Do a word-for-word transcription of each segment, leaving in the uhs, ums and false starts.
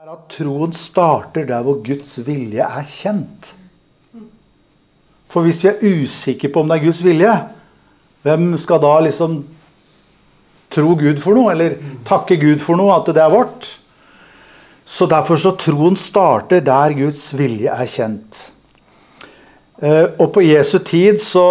er at troen starter der hvor Guds vilje er kjent. For hvis vi er usikre på om det er Guds vilje, hvem skal da liksom tro Gud for noe, eller takke Gud for noe, at det er vårt? Så derfor så troen starter der Guds vilje er kjent. Og på Jesu tid så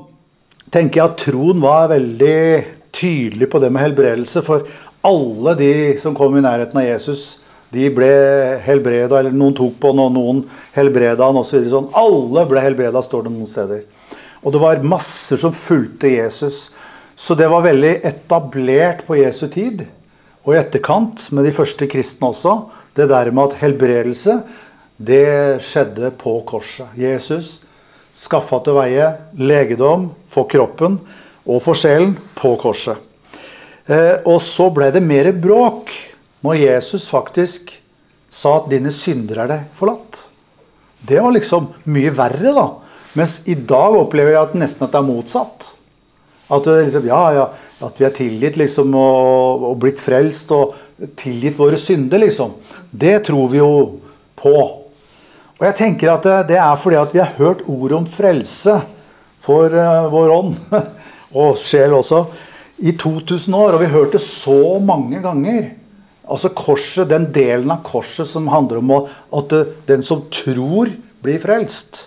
tenker jeg at troen var veldig tydelig på det med helbredelse, for alle de som kom i nærheten av Jesus, de ble helbredet, eller noen tok på noen, noen helbredet han, og så videre sånn. Alle ble helbredet, står det noen steder. Og det var masser som fulgte Jesus. Så det var veldig etablert på Jesu tid, og i etterkant med de første kristne også, det der med at helbredelse, det skjedde på korset. Jesus skaffet til veie legedom for kroppen og for sjelen på korset. Eh, og så ble det mer bråk når Jesus faktisk sa at dine synder er deg forlatt. Det var liksom mye verre da. Mens i dag opplever jeg at nesten at det er motsatt. At, det liksom, ja, ja, at vi er tilgitt liksom, og, og blitt frelst og tilgitt våre synder. Liksom. Det tror vi jo på. Og jeg tenker at det, det er fordi at vi har hørt ord om frelse for uh, vår ånd, og sjel også, i to tusen år. Og vi har hørt det så mange ganger. Altså korset, den delen av korset som handler om at den som tror blir frelst.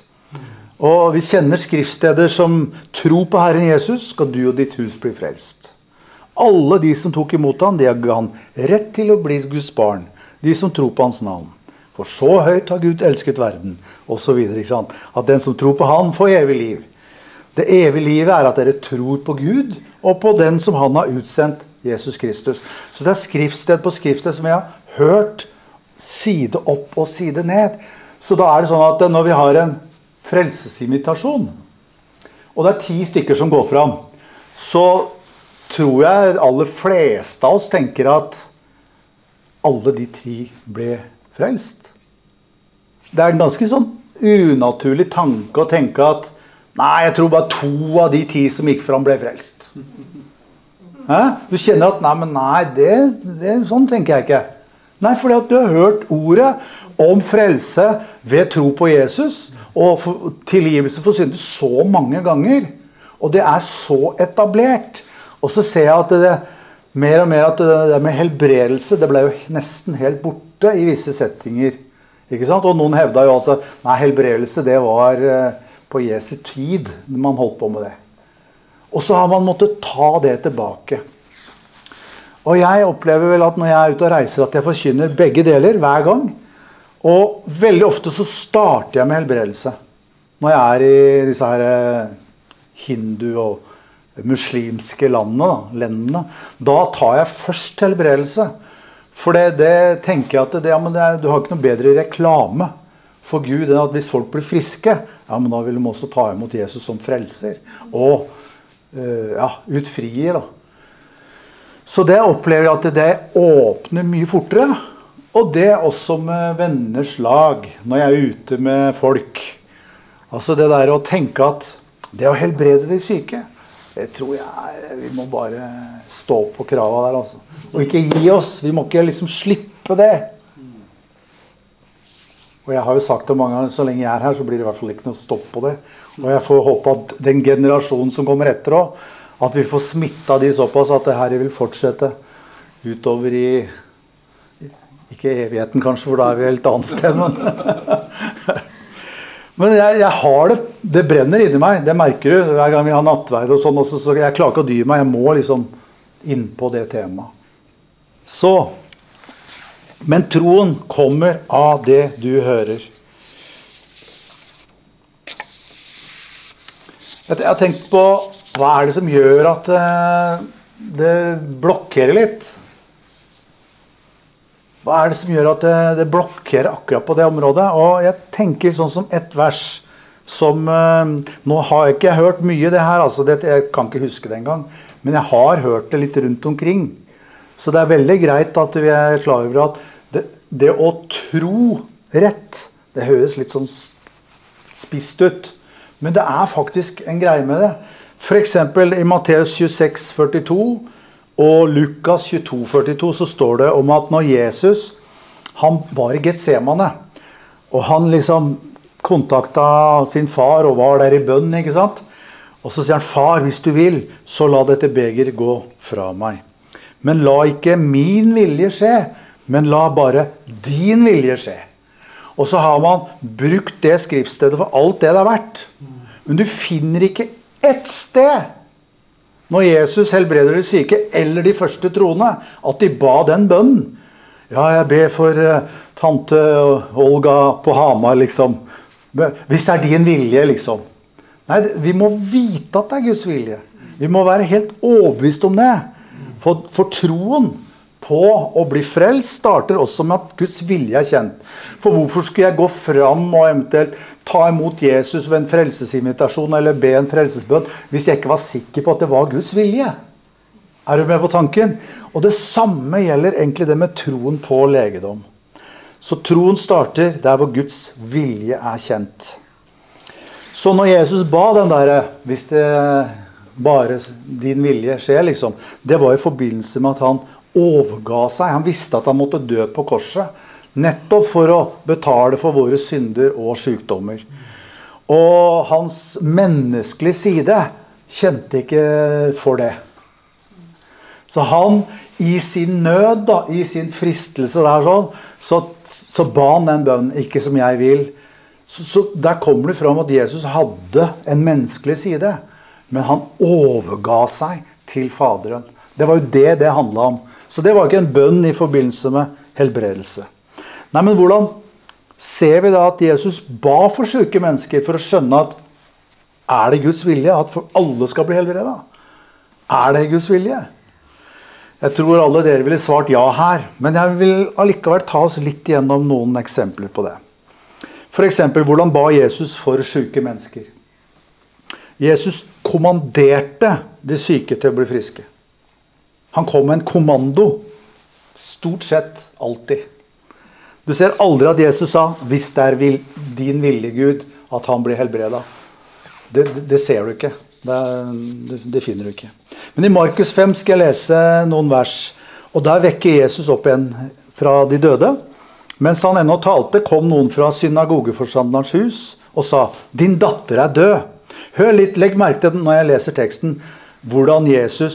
Og vi kjenner skriftsteder som tro på Herren Jesus, skal du og ditt hus bli frelst. Alle de som tok imot han, de ga han rett til å bli Guds barn. De som tror på hans navn. For så høyt har Gud elsket verden, og så videre, ikke sant? At den som tror på han får evig liv. Det evige livet er at dere tror på Gud, og på den som han har utsendt, Jesus Kristus. Så det er skriftsted på skriftsted som jeg har hørt side opp og side ned. Så da er det sånn at når vi har en frelsesimitasjon, og det er ti stykker som går fram, så tror jeg aller fleste av oss tenker at alle de ti ble frelst. Det er en ganske sånn unaturlig tanke å tenke at nei, jeg tror bare to av de ti som gikk fram ble frelst. Hæ? Du kjenner at, nei, men nei, det, det, sånn tenker jeg ikke. Nei, fordi at du har hørt ordet om frelse ved tro på Jesus, og for, tilgivelse for synder så mange ganger. Og det er så etablert. Og så ser jeg at det, mer og mer at det der med helbredelse, det ble jo nesten helt borte i visse settinger. Ikke sant? Og noen hevda jo altså, nei, helbredelse, det var på Jesu tid man holdt på med det. Og så har man måttet ta det tilbake. Og jeg opplever vel at når jeg er ute og reiser, at jeg forkynner begge deler hver gang. Og veldig ofte så starter jeg med helbredelse. Når jeg er i disse her hindu- og muslimske landene, landene, da tar jeg først helbredelse. For det, det tenker jeg at det, ja, men det er, du har ikke noe bedre reklame for Gud enn at hvis folk blir friske, ja, men da vil de også ta imot Jesus som frelser. Og Uh, ja, utfrier da. Så det opplever jeg at det åpner mye fortere, og det også med venners lag, når jeg er ute med folk. Altså det der å tenke at det å helbrede de syke, det tror jeg vi må bare stå på krava der altså. Og ikke gi oss, vi må ikke liksom slippe det. Og jeg har jo sagt det mange ganger, så lenge jeg er her, så blir det i hvert fall ikke noe stopp på det. Og jeg får håpe at den generasjonen som kommer etter også, at vi får smittet de såpass at det her vil fortsette utover i, ikke evigheten kanskje, for da er vi helt annet sted, men, men jeg, jeg har det, det brenner inni meg, det merker du, hver gang vi har nattverd og sånn, også, så jeg klarer ikke å dy meg, jeg må liksom inn på det temaet. Så, men troen kommer av det du hører. Jeg har tenkt på, hva er det som gjør at det blokkerer litt? Hva er det som gjør at det, det blokkerer akkurat på det området? Og jeg tenker sånn som et vers som, nå har jeg ikke hørt mye det her, altså det, jeg kan ikke huske det engang, men jeg har hørt det litt rundt omkring. Så det er veldig greit at vi er klar over at det, det å tro rett, det høres litt sånn spist ut. Men det er faktisk en greie med det. For eksempel i Matteus tjueseks førtito og Lukas tjueto førtito så står det om at når Jesus han var i Getsemane, og han liksom kontaktet sin far og var der i bønn, ikke sant? Og så sier han, far, hvis du vil, så la dette beger gå fra meg. Men la ikke min vilje skje, men la bare din vilje skje. Og så har man brukt det skriftstedet for alt det det har vært. Men du finner ikke ett sted, når Jesus helbreder de syke, eller de første troende, at de ba den bønnen. Ja, jeg ber for uh, tante Olga på Hamar, liksom. Hvis det er din vilje, liksom. Nei, vi må vite at det er Guds vilje. Vi må være helt overbevist om det. For, for troen på å bli frelst starter også med at Guds vilje er kjent. For hvorfor skulle jeg gå fram og eventuelt ta imot Jesus ved en frelsesinvitasjon eller be en frelsesbønn hvis jeg ikke var sikker på at det var Guds vilje? Er du med på tanken? Og det samme gjelder egentlig det med troen på legedom. Så troen starter der hvor Guds vilje er kjent. Så når Jesus ba den der, hvis det bare din vilje skjer, liksom, det var i forbindelse med at han overga seg. Han visste at han måtte dø på korset, nettopp for å betale for våre synder og sykdommer. Og hans menneskelige side kjente ikke for det. Så han i sin nød, da, i sin fristelse der sånn, så, så ba han den bønnen, ikke som jeg vil. Så, så der kommer det fram at Jesus hadde en menneskelig side, men han overga seg til Faderen. Det var jo det det handlet om. Så det var ikke en bønn i forbindelse med helbredelse. Nei, men hvordan ser vi da at Jesus ba for syke mennesker for å skjønne at er det Guds vilje at alle skal bli helbredet? Er det Guds vilje? Jeg tror alle dere ville svart ja her, men jeg vil allikevel ta oss litt igjennom noen eksempler på det. For eksempel, hvordan ba Jesus for syke mennesker? Jesus kommanderte de syke til å bli friske. Han kom med en kommando, stort sett alltid. Du ser aldri at Jesus sa, hvis det er vil, din vilje Gud, at han blir helbredet. Det, det, det ser du ikke. Det, det, det finner du ikke. Men i Markus fem skal jeg lese noen vers, og der vekker Jesus opp en fra de døde. Mens han ennå talte, kom noen fra synagogeforstanderens hus og sa, din datter er død. Hør litt, legg merke til når jeg leser teksten, hvordan Jesus,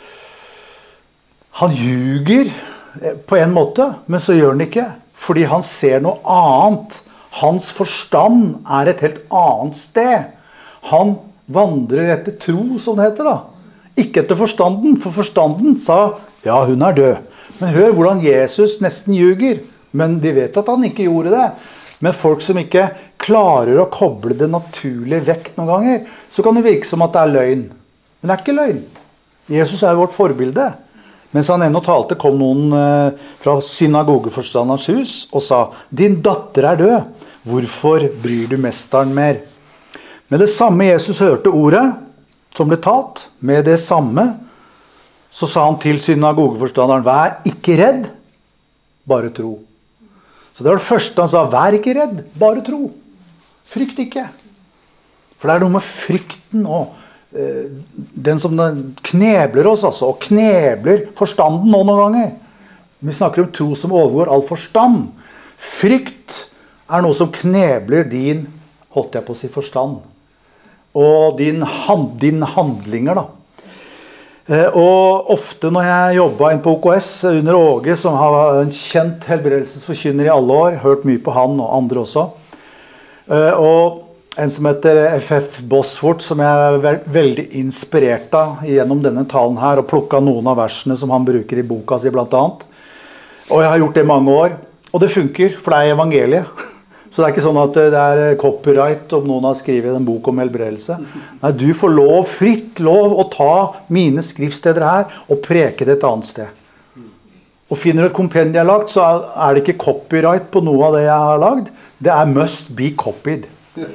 han ljuger på en måte, men så gjør han ikke, fordi han ser noe annet. Hans forstand er et helt annet sted. Han vandrer etter tro, som det heter da. Ikke etter forstanden, for forstanden sa, ja, hun er død. Men hør hvordan Jesus nesten ljuger, men vi vet at han ikke gjorde det. Men folk som ikke klarer å koble det naturlige vekk noen ganger, så kan det virke som at det er løgn. Men det er ikke løgn. Jesus er vårt forbilde. Mens han ennå talte, kom noen fra synagogeforstanderens hus og sa, din datter er død, hvorfor bryr du mesteren mer? Med det samme Jesus hørte ordet som ble talt, med det samme, så sa han til synagogeforstanderen, vær ikke redd, bare tro. Så det var det første han sa, vær ikke redd, bare tro. Frykt ikke. For det er noe med frykten og eh, den som knebler oss, altså, og knebler forstanden nå noen ganger. Vi snakker om tro som overgår all forstand. Frykt er noe som knebler din, holdt jeg på å si, forstand. Og din, hand, din handlinger da. Eh, og ofte når jeg jobbet inn på O K S under Åge, som har en kjent helbredelsesforkynner i alle år, hørt mye på han og andre også. Eh, og en som heter F F Bosworth, som jeg er ve veldig inspirert av gjennom denne talen her, og plukket noen av versene som han bruker i boka si blant annet. Og jeg har gjort det i mange år, og det funker, for det er evangeliet. Så det er ikke sånn at det er copyright om noen har skrivet en bok om helbredelse. Nei, du får lov, fritt lov å ta mine skriftsteder her og preke det et annet sted. Og finner du et kompendie jeg har lagt, så er det ikke copyright på noe av det jeg har lagt. Det er must be copied.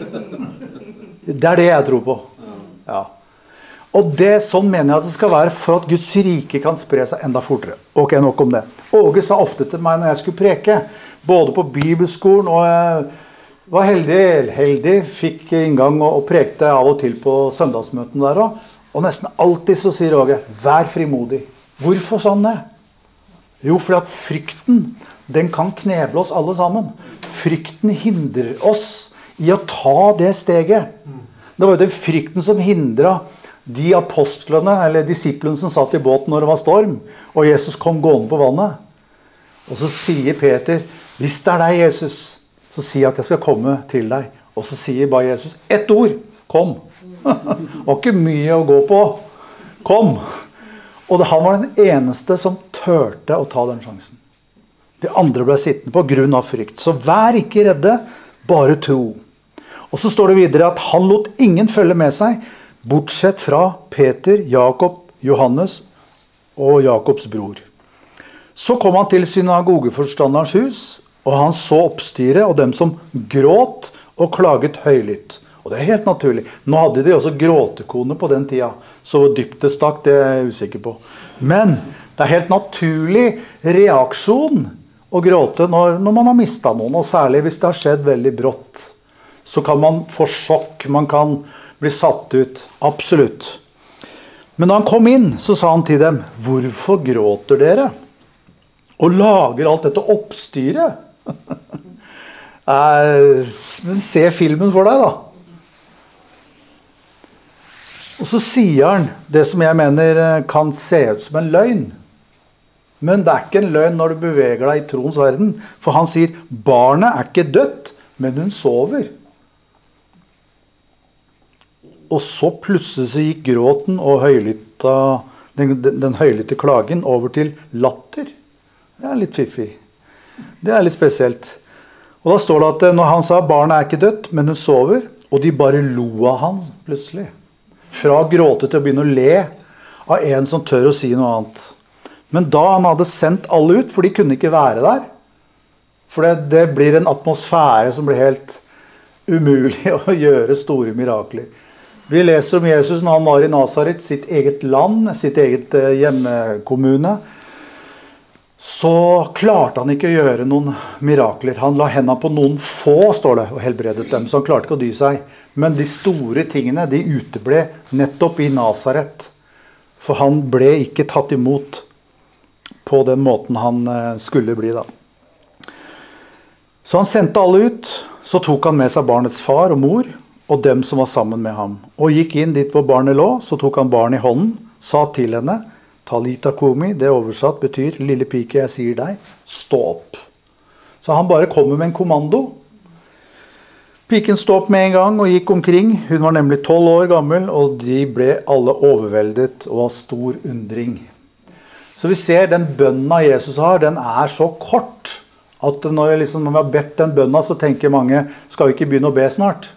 Det er det jeg tror på. Ja. Og det, sånn mener jeg at det skal være for at Guds rike kan spre seg enda fortere. Ok, nok om det. Åge sa ofte til meg når jeg skulle preke, både på bibelskolen, og jeg var heldig, heldig, fikk inngang og, og prekte av og til på søndagsmøten der også. Og nesten alltid så sier Åge, vær frimodig. Hvorfor sånn det? Jo, fordi at frykten, den kan kneble oss alle sammen. Frykten hindrer oss i å ta det steget. Det var jo den frykten som hindret de apostlene, eller disiplene som satt i båten når det var storm, og Jesus kom gående på vannet. Og så sier Peter, hvis det er deg, Jesus, så sier jeg at jeg skal komme til deg. Og så sier bare Jesus, ett ord, kom. Det var ikke mye å gå på. Kom. Og det, han var den eneste som tørte å ta den sjansen. De andre ble sittende på grunn av frykt. Så vær ikke redde, bare tro. Og så står det videre at han lot ingen følge med seg, bortsett fra Peter, Jakob, Johannes og Jakobs bror. Så kom han til synagogeforstanderens hus, og han så oppstyret og dem som gråt og klaget høylytt. Og det er helt naturlig. Nå hadde de også gråtekone på den tida, så dypt det stakk, det er jeg usikker på. Men det er helt naturlig reaksjon å gråte når, når man har mistet noen, og særlig hvis det har skjedd veldig brått. Så kan man få sjokk, man kan bli satt ut, absolutt. Men da han kom inn, så sa han til dem, hvorfor gråter dere? Og lager alt dette oppstyret? Se filmen for deg da. Og så sier han det som jeg mener kan se ut som en løgn. Men det er ikke en løgn når du beveger deg i troens verden. For han sier, barnet er ikke dødt, men hun sover. Og så plutselig så gikk gråten og høylytta, den, den, den høylytte klagen over til latter. Det er litt fiffig. Det er litt spesielt. Og da står det at når han sa barnet er ikke dødt, men hun sover, og de bare lo av han plutselig. Fra å gråte til å begynne å le av en som tør å si noe annet. Men da han hadde sendt alle ut, for de kunne ikke være der. For det, det blir en atmosfære som blir helt umulig å gjøre store mirakler. Vi leser om Jesus når han var i Nazaret, sitt eget land, sitt eget hjemmekommune. Så klarte han ikke å gjøre noen mirakler. Han la hendene på noen få, står det, og helbredet dem. Så han klarte ikke å dy seg. Men de store tingene, de uteble nettopp i Nazaret. For han ble ikke tatt imot på den måten han skulle bli da. Så han sendte alle ut. Så tok han med seg barnets far og mor, og dem som var sammen med ham. Og gikk inn dit hvor barnet lå, så tok han barnet i hånden, sa til henne, Talita Kumi, det oversatt betyr, lille pike, jeg sier deg, stå opp. Så han bare kommer med en kommando. Piken stod opp med en gang og gikk omkring. Hun var nemlig tolv år gammel, og de ble alle overveldet og av stor undring. Så vi ser den bønnen Jesus har, den er så kort, at når vi, liksom, når vi har bedt den bønnen, så tenker mange, skal vi ikke begynne å be snart?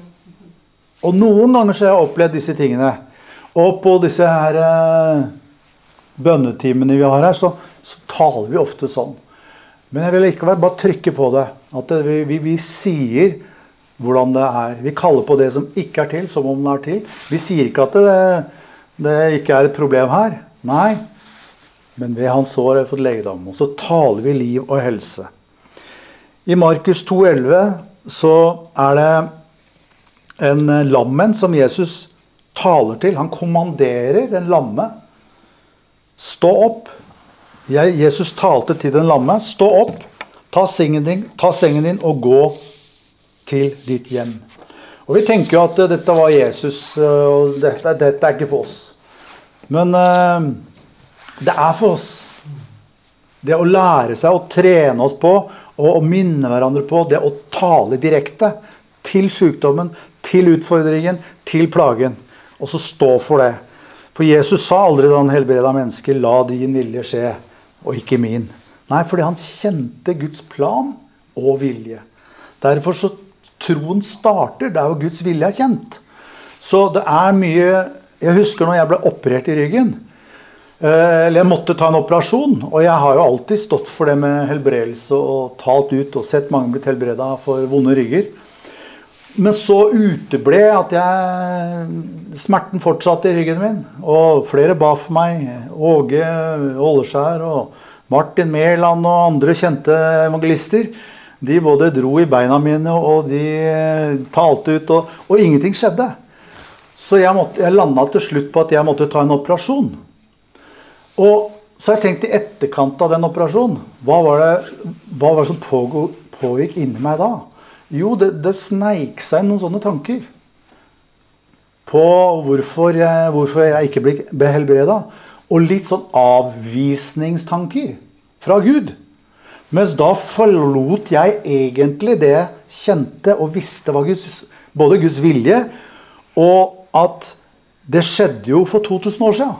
Og noen ganger så har jeg opplevd disse tingene. Og på disse her eh, bønnetimene vi har her, så, så taler vi ofte sånn. Men jeg vil ikke bare trykke på det. At det, vi, vi, vi sier hvordan det er. Vi kaller på det som ikke er til, som om det er til. Vi sier ikke at det, det ikke er et problem her. Nei. Men ved hans sår har jeg fått legedom. Og så taler vi liv og helse. I Markus to elleve så er det en lammen som Jesus taler til. Han kommanderer den lamme. Stå opp. Jeg, Jesus talte til den lamme. Stå opp. Ta sengen din, ta sengen din og gå til ditt hjem. Og vi tenker jo at dette var Jesus, og dette, dette er ikke for oss. Men uh, det er for oss. Det å lære seg å trene oss på, og å minne hverandre på, det å tale direkte til sykdommen, til utfordringen, til plagen. Og så stå for det. For Jesus sa aldri da han helbredet mennesker, la din vilje skje, og ikke min. Nei, fordi han kjente Guds plan og vilje. Derfor så troen starter, det er jo Guds vilje er kjent. Så det er mye, jeg husker når jeg ble operert i ryggen, eller jeg måtte ta en operasjon, og jeg har jo alltid stått for det med helbredelse og talt ut og sett mange blitt helbredet for vonde rygger. Men så uteble at jeg, smerten fortsatte i ryggen min, og flere ba for meg, Åge Åleskjær og Martin Mæland og andre kjente evangelister. De både dro i beina mine, og de talte ut, og, og ingenting skjedde. Så jeg, måtte, jeg landet til slutt på at jeg måtte ta en operasjon. Og så har jeg tenkt i etterkant av den operasjonen, hva var det, hva var det som pågå, pågikk inni meg da? Jo, det, det sneik seg noen sånne tanker på hvorfor jeg, hvorfor jeg ikke ble helbredet. Og litt sånn avvisningstanker fra Gud. Mens da forlot jeg egentlig det jeg kjente og visste var Guds, både Guds vilje, og at det skjedde jo for to tusen år siden.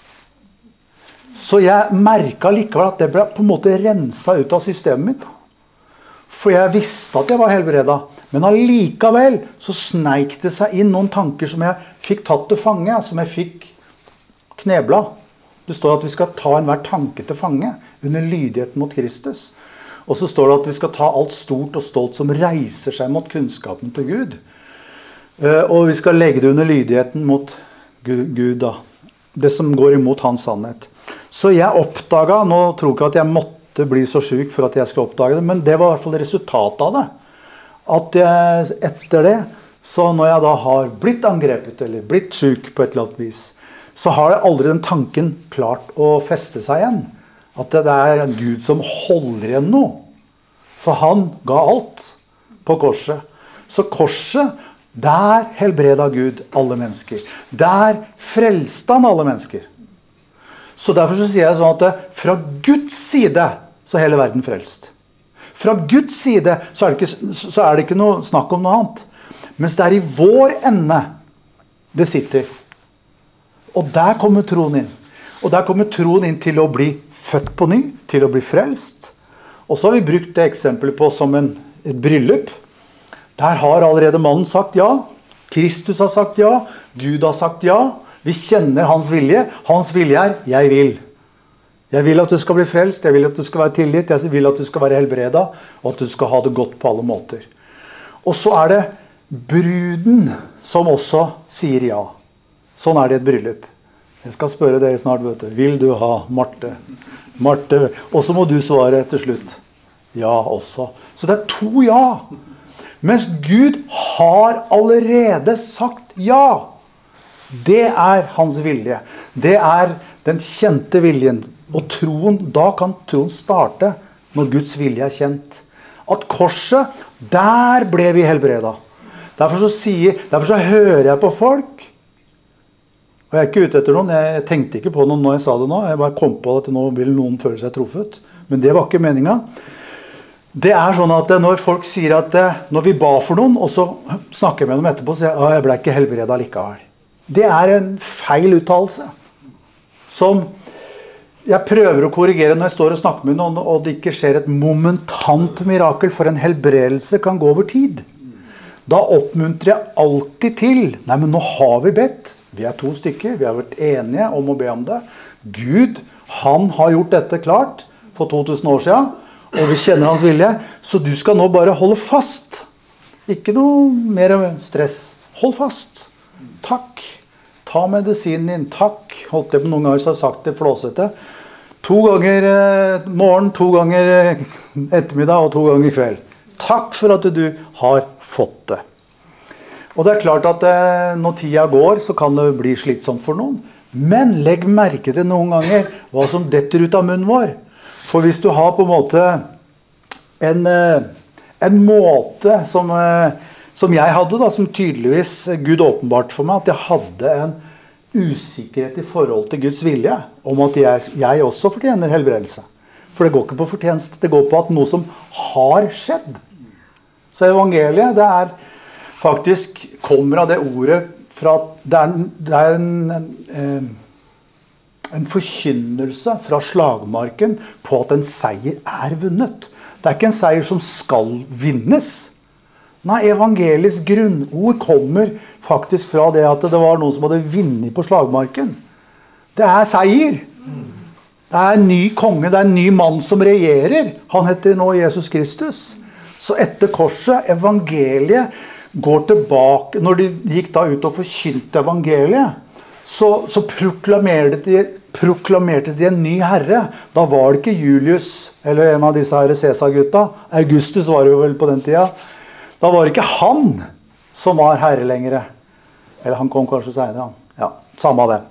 Så jeg merket likevel at det ble på en måte renset ut av systemet mitt. For jeg visste at jeg var helbredet. Men allikevel så sneik det seg inn noen tanker som jeg fikk tatt til fange, som jeg fikk knebla. Det står at vi skal ta enhver tanke til fange under lydigheten mot Kristus. Og så står det at vi skal ta alt stort og stolt som reiser seg mot kunnskapen til Gud. Og vi skal legge det under lydigheten mot Gud da. Det som går imot hans sannhet. Så jeg oppdaget, nå tror jeg ikke at jeg måtte bli så syk for at jeg skulle oppdage det, men det var i hvert fall resultatet av det. At jeg, etter det, så når jeg da har blitt angrepet eller blitt syk på et eller annet vis, så har jeg aldri den tanken klart å feste seg igjen. At det er Gud som holder igjen noe. For han ga alt på korset. Så korset, der helbreda Gud alle mennesker. Der frelste han alle mennesker. Så derfor så sier jeg sånn at fra Guds side så er hele verden frelst. Fra Guds side så er det ikke, så er det ikke noe snakk om noe annet. Mens det er i vår ende det sitter. Og der kommer troen inn. Og der kommer troen inn til å bli født på ny, til å bli frelst. Og så har vi brukt det eksempelet på som en, et bryllup. Der har allerede mannen sagt ja. Kristus har sagt ja. Gud har sagt ja. Vi kjenner hans vilje. Hans vilje er, jeg vil. Jeg vil at du skal bli frelst, jeg vil at du skal være tilgitt, jeg vil at du skal være helbredet, og at du skal ha det godt på alle måter. Og så er det bruden som også sier ja. Sånn er det et bryllup. Jeg skal spørre dere snart, vet du. Vil du ha Marte? Marte. Og så må du svare til slutt. Ja også. Så det er to ja. Mens Gud har allerede sagt ja. Det er hans vilje. Det er den kjente viljen. Og troen, da kan troen starte når Guds vilje er kjent. At korset, der ble vi helbredet. Derfor så, sier, derfor så hører jeg på folk. Og jeg er ikke ute etter noen, jeg tenkte ikke på noen når jeg sa det nå. Jeg bare kom på at nå vil noen føle seg truffet. Men det var ikke meningen. Det er sånn at når folk sier at når vi ba for noen, og så snakker jeg med dem etterpå, så sier jeg at jeg ble ikke helbredet likevel. Det er en feil uttalelse. Som jeg prøver å korrigere når jeg står og snakker med noen, og det ikke skjer et momentant mirakel, for en helbredelse kan gå over tid. Da oppmuntrer jeg alltid til, nei, men nå har vi bedt. Vi er to stykker, vi har vært enige om å be om det. Gud, han har gjort dette klart for to tusen år siden, og vi kjenner hans vilje, så du skal nå bare holde fast. Ikke noe mer stress. Hold fast. Takk. Ta medisinen din. Takk. Holdt jeg på noen ganger så har jeg sagt det flåsete. To ganger eh, morgen, to ganger eh, ettermiddag og to ganger kveld. Takk for at du har fått det. Og det er klart at eh, når tida går, så kan det bli slitsomt for noen. Men legg merke til noen ganger hva som detter ut av munnen vår. For hvis du har på en måte en, eh, en måte som, eh, som jeg hadde, da, som tydeligvis Gud åpenbart for meg, at jeg hadde en usikkerhet i forhold til Guds vilje, om at jeg, jeg også fortjener helbredelse. For det går ikke på fortjeneste, det går på at noe som har skjedd. Så evangeliet, det er faktisk, kommer av det ordet fra, det er, det er en, en, en forkynnelse fra slagmarken på at en seier er vunnet. Det er ikke en seier som skal vinnes. Nei, evangelisk grunnord kommer faktisk fra det at det var noen som hadde vunnet på slagmarken. Det er seier. Det er en ny konge, det er en ny mann som regjerer. Han heter nå Jesus Kristus. Så etter korset, evangeliet går tilbake, når de gikk da ut og forkynte evangeliet, så, så proklamerte, de, proklamerte de en ny herre. Da var det ikke Julius, eller en av disse her Caesar-gutta. Augustus var jo vel på den tida. Da var det ikke han som var herre lenger. Eller han kom kanskje senere. Ja, samme av det.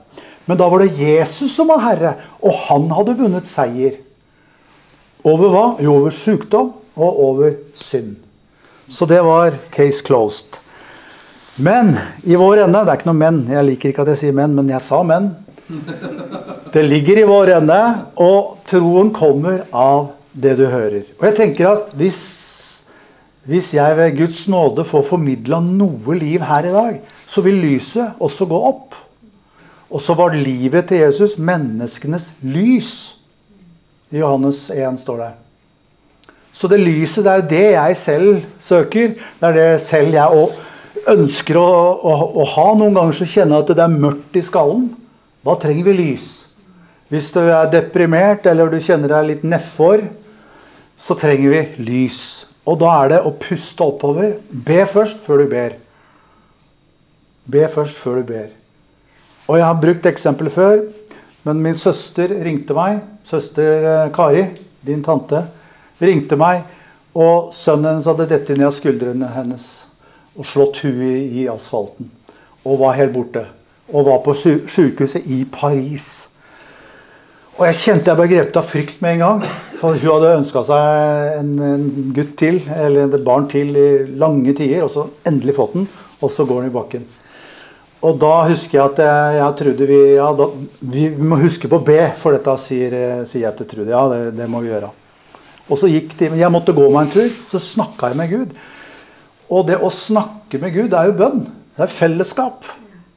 Men da var det Jesus som var herre, og han hadde vunnet seier. Over hva? Jo, over sykdom og over synd. Så det var case closed. Men i vår ende, det er ikke noe men, jeg liker ikke at jeg sier men, men jeg sa men. Det ligger i vår ende, og troen kommer av det du hører. Og jeg tenker at hvis, hvis jeg ved Guds nåde får formidlet noe liv her i dag, så vil lyset også gå opp. Og så var livet til Jesus menneskenes lys. I Johannes en står det. Så det lyset, det er jo det jeg selv søker. Det er det selv jeg også ønsker å, å, å ha. Noen ganger så kjenner jeg at det er mørkt i skallen. Da trenger vi lys. Hvis du er deprimert, eller du kjenner deg litt nedfor, så trenger vi lys. Og da er det å puste oppover. Be først før du ber. Be først før du ber. Og jeg har brukt eksempler før, men min søster ringte meg, søster Kari, din tante, ringte meg, og sønnen hennes hadde dette ned av skuldrene hennes, og slått huet i asfalten, og var helt borte, og var på sykehuset i Paris. Og jeg kjente jeg ble grepet av frykt med en gang, for hun hadde ønsket seg en, en gutt til, eller et barn til i lange tider, og så endelig fått den, og så går den i bakken. Og da husker jeg at jeg, jeg trodde vi, ja, da, vi må huske på å be, for dette sier, sier jeg til Trude. Ja, det, det må vi gjøre. Og så gikk det, jeg måtte gå meg en tur, så snakket jeg med Gud. Og det å snakke med Gud er jo bønn. Det er fellesskap.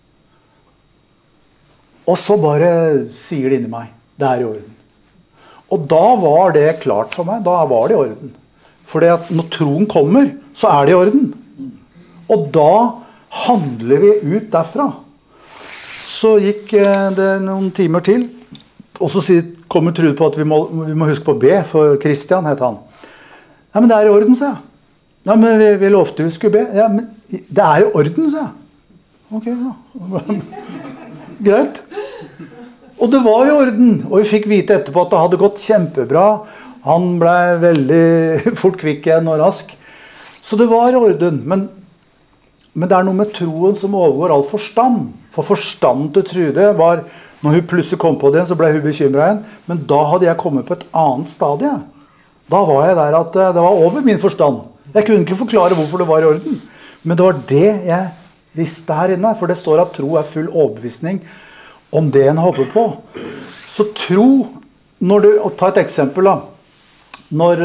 Og så bare sier det inni meg, det er i orden. Og da var det klart for meg, da var det i orden. Fordi at når troen kommer, så er det i orden. Og da handler vi ut derfra. Så gikk det noen timer til, og så kommer Trude på at vi må, vi må huske på å be, for Kristian heter han. Ja, men det er i orden, sa jeg. Ja, men vi, vi lovte vi skulle be. Ja, men det er i orden, sa jeg. Ok, ja. Greit. Og det var i orden, og vi fikk vite etterpå at det hadde gått kjempebra. Han ble veldig fort kvikk igjen og rask. Så det var i orden, men Men det er noe med troen som overgår all forstand. For forstanden til Trude var, når hun plutselig kom på det, så ble hun bekymret igjen. Men da hadde jeg kommet på et annet stadie. Da var jeg der at det var over min forstand. Jeg kunne ikke forklare hvorfor det var i orden. Men det var det jeg visste her inne. For det står at tro er full overbevisning om det en håper på. Så tro, når du, og ta et eksempel da. Når,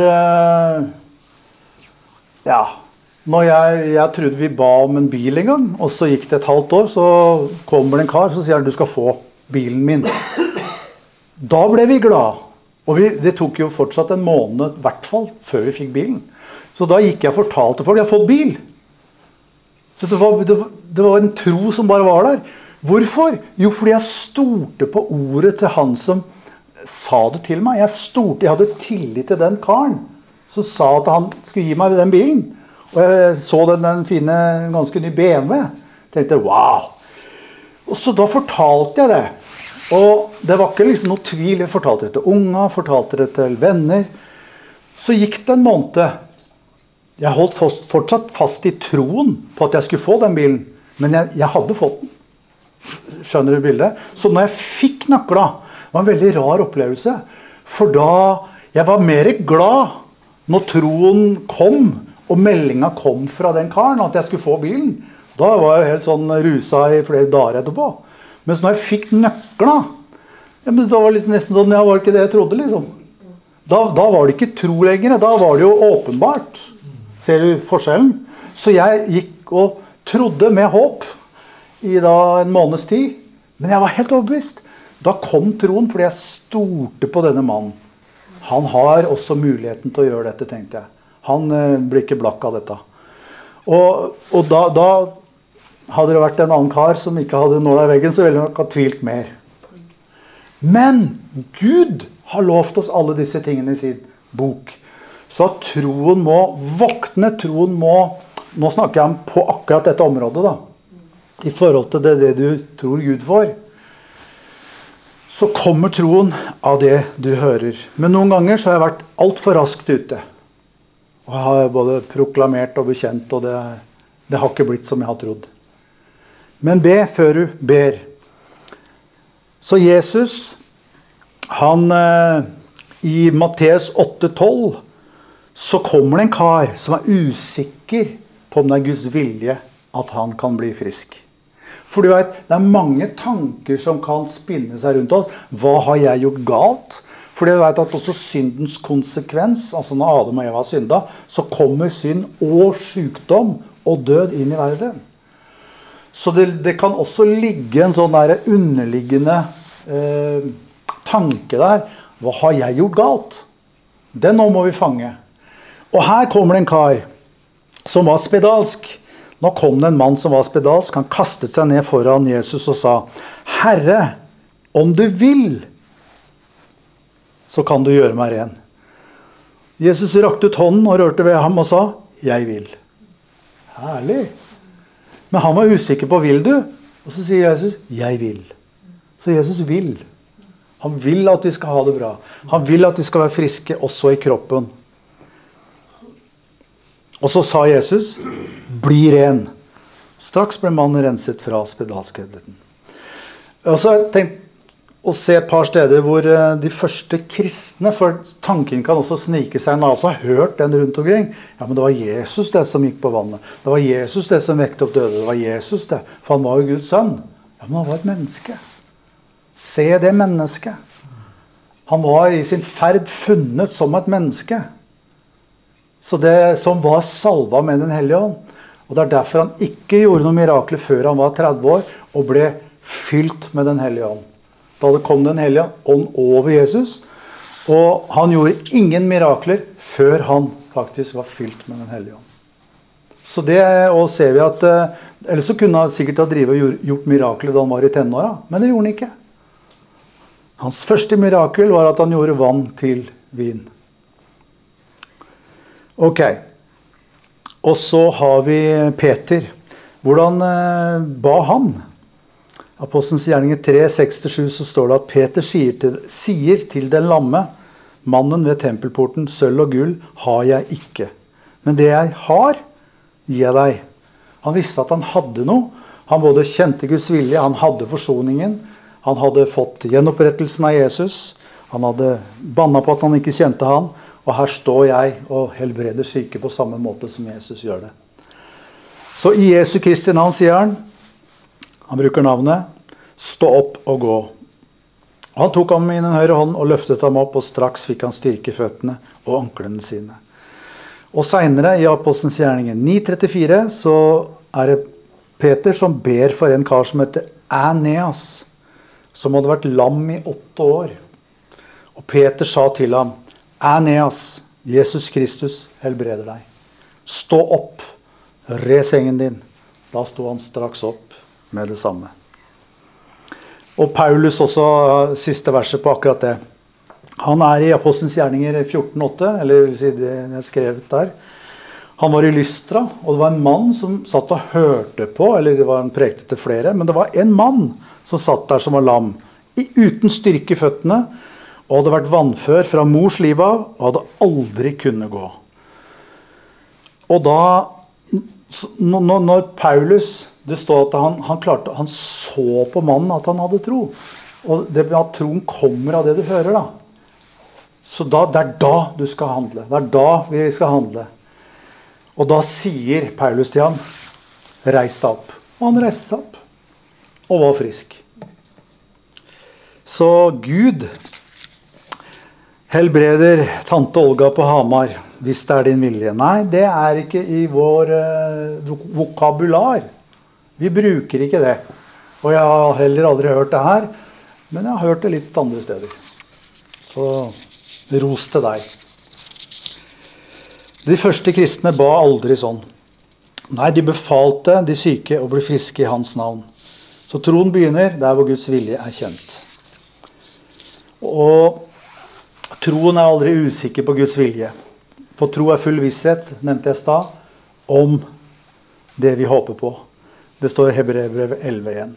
ja... Når jeg, jeg trodde vi ba om en bil en gang, og så gikk det et halvt år, så kommer det en kar, så sier han, du skal få bilen min. Da ble vi glad. Og vi, det tok jo fortsatt en måned, i hvert fall, før vi fikk bilen. Så da gikk jeg og fortalte folk, jeg har fått bil. Så det var, det, det var en tro som bare var der. Hvorfor? Jo, fordi jeg stolte på ordet til han som sa det til meg. Jeg stolte, jeg hadde tillit til den karen, som sa at han skulle gi meg den bilen. Og jeg så den, den fine, ganske nye B M W. Tenkte, wow! Og så da fortalte jeg det. Og det var ikke liksom noe tvil. Jeg fortalte det til unga, fortalte det til venner. Så gikk det en måned. Jeg holdt fortsatt fast i troen på at jeg skulle få den bilen. Men jeg, jeg hadde fått den. Skjønner du bildet? Så når jeg fikk nøkla, det var en veldig rar opplevelse. For da, jeg var mer glad når troen kom, og meldingen kom fra den karen, at jeg skulle få bilen. Da var jeg helt sånn rusa i flere dager etterpå. Mens når jeg fikk nøkla, ja, men da var det nesten sånn, ja, var det ikke det jeg trodde, liksom. Da, da var det ikke tro lenger, da var det jo åpenbart. Ser du forskjellen? Så jeg gikk og trodde med håp i da en måneds tid. Men jeg var helt overbevist. Da kom troen, fordi jeg stolte på denne mannen. Han har også muligheten til å gjøre dette, tenkte jeg. Han eh, ble ikke blakk av dette. Og, og da, da hadde det vært en annen kar som ikke hadde nåla i veggen, så ville han nok ha tvilt mer. Men Gud har lovt oss alle disse tingene i sin bok. Så at troen må våkne, troen må, nå snakker jeg om på akkurat dette området da, i forhold til det, det du tror Gud får. Så kommer troen av det du hører. Men noen ganger så har jeg vært alt for raskt ute. Og jeg har både proklamert og bekjent, og det, det har ikke blitt som jeg har trodd. Men be før du ber. Så Jesus, han eh, i Matteus åtte tolv, så kommer det en kar som er usikker på om det er Guds vilje at han kan bli frisk. For du vet, det er mange tanker som kan spinne seg rundt oss. Hva har jeg gjort galt? For du vet at også syndens konsekvens, altså når Adam og Eva synda, så kommer synd og sykdom og død inn i verden. Så det, det kan også ligge en sånn der underliggende eh, tanke der. Hva har jeg gjort galt? Den nå må vi fange. Og her kommer det en kar som var spedalsk. Nå kom det en mann som var spedalsk. Han kastet seg ned foran Jesus og sa, Herre, om du vil, så kan du gjøre meg ren. Jesus rakte ut hånden og rørte ved ham og sa, jeg vil. Herlig. Men han var usikker på, vil du? Og så sier Jesus, jeg vil. Så Jesus vil. Han vil at vi skal ha det bra. Han vil at vi skal være friske også i kroppen. Og så sa Jesus, bli ren. Straks ble mannen renset fra spedalskheten. Og så har jeg tenkt å se et par steder hvor de første kristne, for tanken kan også snike seg, når jeg også har hørt den rundt omkring. Ja, men det var Jesus det som gikk på vannet. Det var Jesus det som vekte opp døde. Det var Jesus det, for han var jo Guds sønn. Ja, men han var et menneske. Se det mennesket. Han var i sin ferd funnet som et menneske. Så det som var salva med den hellige ånd. Og det er derfor han ikke gjorde noen mirakler før han var tretti år, og ble fylt med den hellige ånd. Da det kom den hellige ånd over Jesus, og han gjorde ingen mirakler før han faktisk var fylt med den hellige ånd. Så det, og ser vi at, ellers så kunne han sikkert ha drivet og gjort mirakler da han var i tenåra, men det gjorde han ikke. Hans første mirakel var at han gjorde vann til vin. Ok, og så har vi Peter. Hvordan eh, ba han? Apostelens gjerninger tre, seks til sju, så står det at Peter sier til, sier til den lamme, mannen ved tempelporten, sølv og gull har jeg ikke. Men det jeg har, gir jeg deg. Han visste at han hadde noe. Han både kjente Guds vilje, han hadde forsoningen, han hadde fått gjenopprettelsen av Jesus, han hadde bannet på at han ikke kjente han, og her står jeg og helbreder syke på samme måte som Jesus gjør det. Så i Jesu Kristi navn sier han, han bruker navnet, stå opp og gå. Han tok ham i den høyre hånd og løftet ham opp, og straks fikk han styrke i føttene og anklene sine. Og senere i Apostelens gjerninger ni trettifire så er det Peter som ber for en kar som heter Aeneas, som hadde vært lam i åtte år. Og Peter sa til ham, Aeneas, Jesus Kristus helbreder deg. Stå opp, res sengen din. Da sto han straks opp med det samme. Og Paulus også, siste verset på akkurat det. Han er i Apostelens gjerninger fjorten åtte, eller vil si det jeg skrevet der. Han var i Lystra, og det var en mann som satt og hørte på, eller det var en prekte til flere, men det var en mann som satt der som var lam, uten styrke i føttene, og hadde vært vannfør fra mors liv av, og hadde aldri kunnet gå. Og da, når Paulus, det står at han, han, klarte, han så på mannen at han hadde tro, og det at troen kommer av det du hører da. Så da, det er da du skal handle, det er da vi skal handle. Og da sier Paulus til ham, reis deg opp. Og han reiste seg opp, og var frisk. Så Gud helbreder tante Olga på Hamar, hvis det er din vilje. Nei, det er ikke i vår eh, vokabular. Vi bruker ikke det. Og jeg har heller aldri hørt det her, men jeg har hørt det litt andre steder. Så ros til deg. De første kristne ba aldri sånn. Nei, de befalte de syke å bli friske i hans navn. Så troen begynner der hvor Guds vilje er kjent. Og troen er aldri usikker på Guds vilje. For tro er full visshet, nevnte jeg sta, om det vi håper på. Det står i Hebreerbrevet elleve igjen.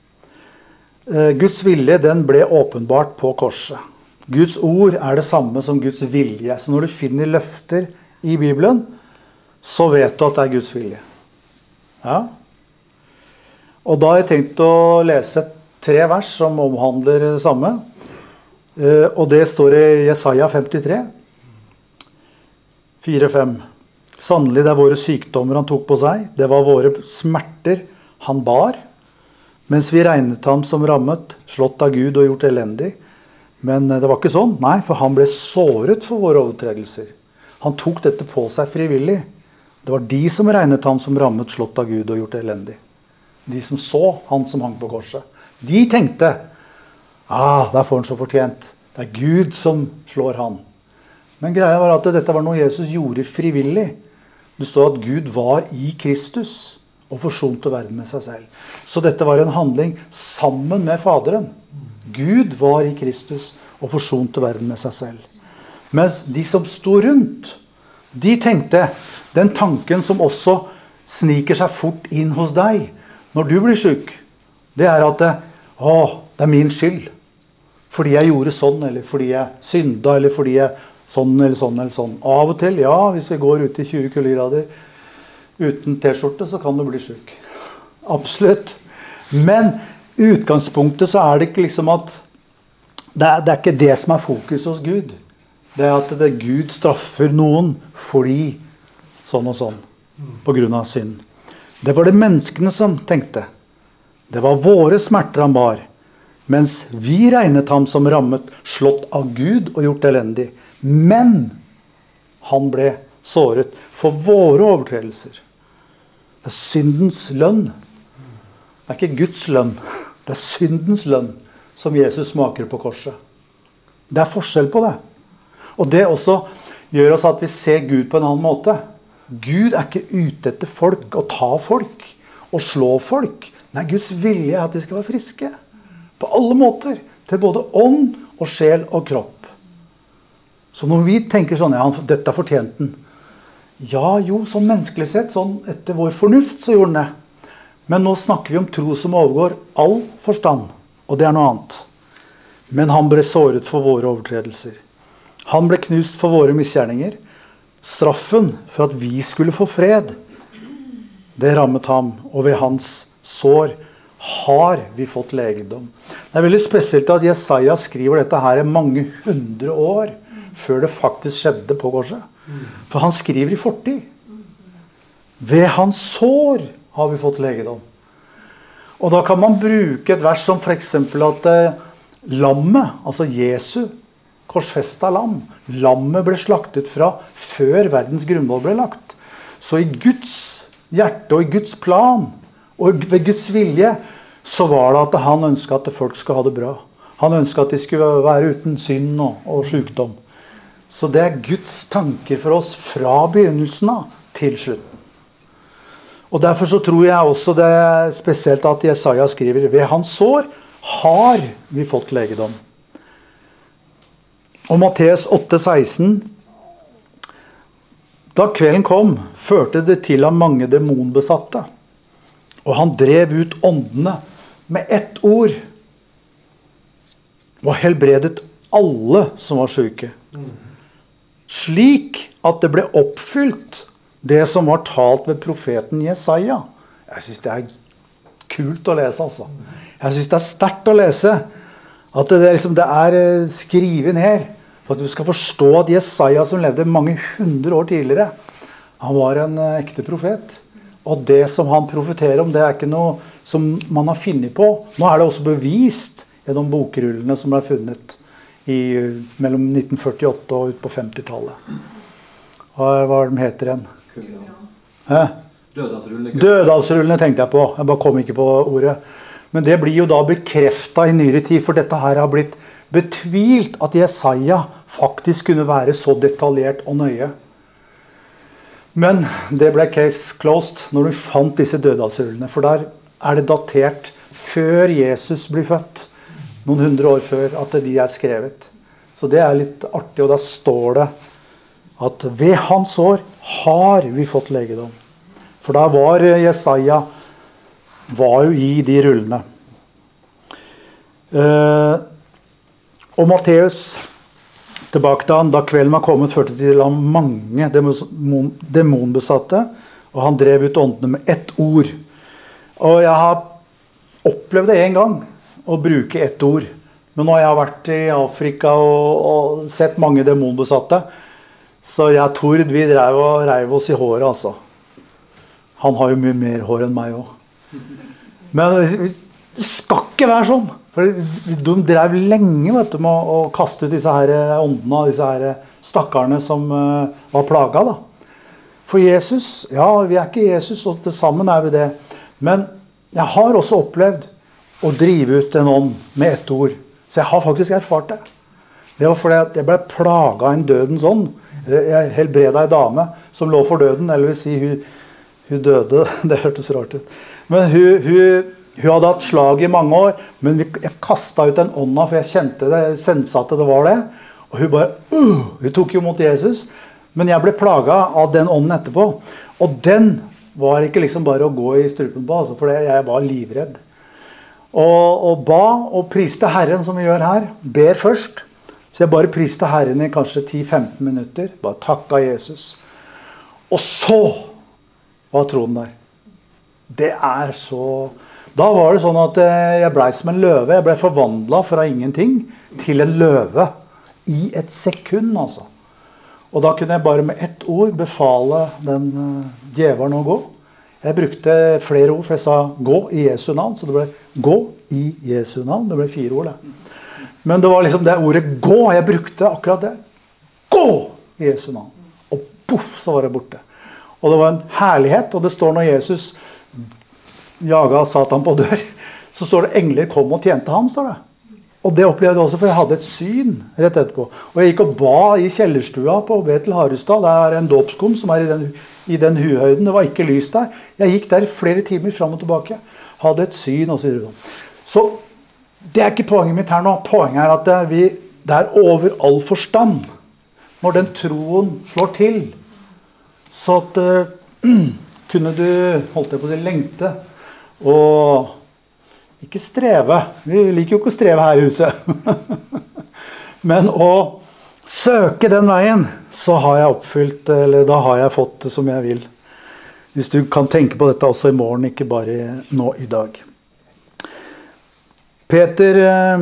Guds vilje, den ble åpenbart på korset. Guds ord er det samme som Guds vilje. Så når du finner løfter i Bibelen, så vet du at det er Guds vilje. Ja. Og da har jeg tenkt å lese et tre vers som omhandler det samme. Eh, og det står i Jesaja femtitre. fire fem. Sannelig, det er våre sykdommer han tok på seg. Det var våre smerter han bar. Mens vi regnet ham som rammet, slått av Gud og gjort elendig. Men det var ikke sånn. Nei, for han ble såret for våre overtredelser. Han tok dette på seg frivillig. Det var de som regnet ham som rammet, slått av Gud og gjort elendig. De som så han som hang på korset. De tenkte, ah, der får han så fortjent. Det er Gud som slår han. Men greia var at dette var noe Jesus gjorde frivillig. Det står at Gud var i Kristus og forsonte verden med seg selv. Så dette var en handling sammen med Faderen. Gud var i Kristus og forsonte verden med seg selv. Mens de som stod rundt, de tenkte den tanken som også sniker seg fort inn hos deg når du blir syk. Det er at det, å, det er min skyld. Fordi jeg gjorde sånn, eller fordi jeg synda, eller fordi jeg sånn eller sånn eller sånn. Av og til, ja, hvis vi går ut i tjue kuldegrader uten t-skjorte, så kan du bli syk. Absolutt. Men utgangspunktet så er det ikke liksom at det er, det er ikke det som er fokus hos Gud. Det er at det er Gud straffer noen fordi sånn og sånn, på grunn av synd. Det var det menneskene som tenkte. Det var våre smerter han bar, mens vi regnet ham som rammet, slått av Gud og gjort elendig. Men han ble såret for våre overtredelser. Det er syndens lønn. Det er ikke Guds lønn. Det er syndens lønn som Jesus smaker på korset. Det er forskjell på det. Og det også gjør oss at vi ser Gud på en annen måte. Gud er ikke ute etter folk og ta folk og slå folk. Nei, Guds vilje er at de skal være friske. På alle måter. Til både ånd og sjel og kropp. Så når vi tenker sånn, ja, dette er fortjent den. Ja, jo, sånn menneskelig sett, sånn etter vår fornuft så gjorde den det. Men nå snakker vi om tro som overgår all forstand, og det er noe annet. Men han ble såret for våre overtredelser. Han ble knust for våre misgjerninger. Straffen for at vi skulle få fred, det rammet ham, og ved hans sår har vi fått legedom. Det er veldig spesielt at Jesaja skriver dette her i mange hundre år før det faktisk skjedde på korset. For han skriver i fortid. Ved hans sår har vi fått legedom. Og da kan man bruke et vers som for eksempel at eh, lammet, altså Jesu, korsfesta lam, lammet ble slaktet fra før verdens grunnvoll ble lagt. Så i Guds hjerte og i Guds plan, og ved Guds vilje, så var det at han ønsket at folk skulle ha det bra. Han ønsket at de skulle være uten synd og, og sykdom. Så det er Guds tanker for oss fra begynnelsen av til slutten. Og derfor så tror jeg også det er spesielt at Jesaja skriver, ved hans sår har vi fått legedom. Og Matteus åtte seksten, da kvelden kom, førte det til ham mange demonbesatte. Og han drev ut åndene med ett ord. Og helbredet alle som var syke. Slik at det ble oppfylt det som var talt ved profeten Jesaja. Jeg synes det er kult å lese, altså. Jeg synes det er sterkt å lese at det, liksom, det er skrevet ned for at du skal forstå at Jesaja, som levde mange hundre år tidligere, han var en ekte profet. Og det som han profeterer om, det er ikke noe som man har funnet på. Nå er det også bevist gjennom bokrullene som ble funnet i, mellom nitten førtiåtte og ut på femtitallet. Hva var de heter igjen? Dødalsrullene. Dødalsrullene tenkte jeg på. Jeg bare kom ikke på ordet. Men det blir jo da bekreftet i nyere tid, for dette her har blitt betvilt at Jesaja faktisk kunne være så detaljert og nøye. Men det ble case closed når du fant disse dødalsrullene, for der er det datert før Jesus blir født, noen hundre år før at de er skrevet. Så det er litt artig, og da står det at ved hans sår har vi fått legedom. For da var Jesaja var jo i de rullene. Uh, og Matteus, tilbake til han, da kvelden var kommet, førte til ham mange demon, demonbesatte, og han drev ut åndene med ett ord. Og jeg har opplevd det en gang, å bruke ett ord. Men nå har jeg vært i Afrika og, og sett mange demonbesatte, så jeg Tord, vi drev og reiv oss i håret, altså. Han har jo mye mer hår enn meg også. Men det skal ikke være sånn. For de drev lenge, vet du, med å, å kaste ut disse her åndene, disse her stakkarene som uh, var plaget, da. For Jesus, ja, vi er ikke Jesus, og til sammen er vi det. Men jeg har også opplevd å drive ut en ånd med ett ord. Så jeg har faktisk erfart det. Det var fordi jeg ble plaget av en dødens ånd. Jeg helbredet en dame som lå for døden, eller vil si hun, hun døde, det hørtes rart ut. Men hun, hun, hun hadde hatt slag i mange år, men jeg kastet ut den ånda, for jeg kjente det, jeg sensatte det var det. Og hun bare, uh, hun tok jo mot Jesus, men jeg ble plaget av den ånden etterpå. Og den var ikke liksom bare å gå i strupen på, altså, for jeg var livredd. Og, og ba og priste Herren som vi gjør her, ber først. Så jeg bare priste Herren i kanskje ti til femten minutter, bare takket Jesus. Og så var troen der. Det er så... Da var det sånn at jeg ble som en løve, jeg ble forvandlet fra ingenting til en løve i et sekund, altså. Og da kunne jeg bare med ett ord befale den uh, djeveren å gå. Jeg brukte flere ord, for jeg sa gå i Jesu navn, så det ble gå i Jesu navn, det ble fire ord det. Men det var liksom det ordet gå, jeg brukte akkurat det. Gå i Jesu navn. Og puff, så var det borte. Og det var en herlighet, og det står når Jesus jaget Satan på dør, så står det engler kom og tjente ham, står det. Og det opplevde jeg også, for jeg hadde et syn rett etterpå. Og jeg gikk og ba i kjellerstua på Betel Harestad. Det er en dåpskum som er i den, i den huhøyden. Det var ikke lys der. Jeg gikk der flere timer frem og tilbake. Hadde et syn og så videre. Så det er ikke poenget mitt her nå. Poenget er at det, vi, det er over all forstand. Når den troen slår til, så at uh, kunne du, holdt jeg på det, lengte og ikke streve. Vi liker jo ikke å streve her i huset. Men å søke den veien, så har jeg oppfylt, eller da har jeg fått det som jeg vil. Hvis du kan tenke på dette også i morgen, ikke bare nå i dag. Peter,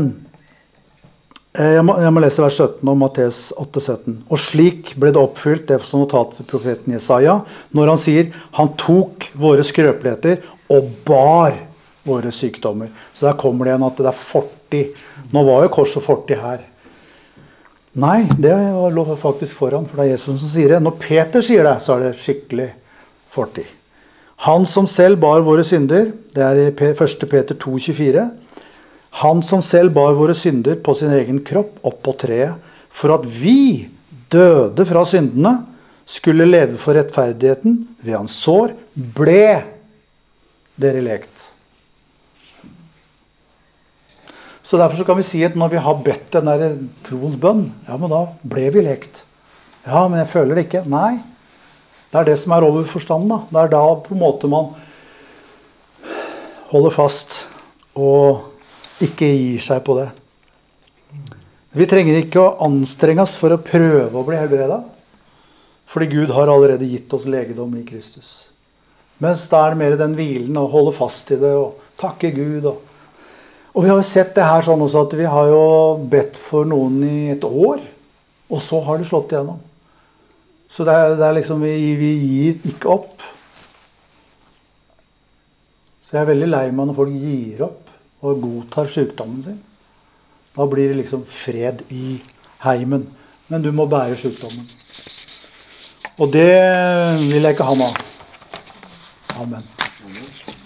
jeg må, jeg må lese vers sytten om Matteus åtte sytten. Og slik ble det oppfylt, det som notat for profeten Jesaja, når han sier, han tok våre skrøpeligheter og bar våre sykdommer. Så der kommer det igjen at det er fortid. Nå var jo kors og fortid her. Nei, det lå faktisk foran, for det er Jesus som sier det. Når Peter sier det, så er det skikkelig fortid. Han som selv bar våre synder, det er i første Peter to tjuefire. Han som selv bar våre synder på sin egen kropp opp på treet, for at vi døde fra syndene, skulle leve for rettferdigheten, ved hans sår ble dere lekt. Så derfor så kan vi si at når vi har bedt den der troens bønn, ja, men da ble vi lekt. Ja, men jeg føler det ikke. Nei, det er det som er over forstanden da. Det er da på en måte man holder fast og ikke gir seg på det. Vi trenger ikke å anstrenge oss for å prøve å bli helbredet, fordi Gud har allerede gitt oss legedom i Kristus. Mens da er det mer den hvilen å holde fast i det og takke Gud og Og vi har jo sett det her sånn også at vi har jo bedt for noen i et år, og så har det slått igjennom. Så det er, det er liksom, vi, vi gir ikke opp. Så jeg er veldig lei meg når folk gir opp og godtar sykdommen sin. Da blir det liksom fred i heimen, men du må bære sykdommen. Og det vil jeg ikke ha med. Amen.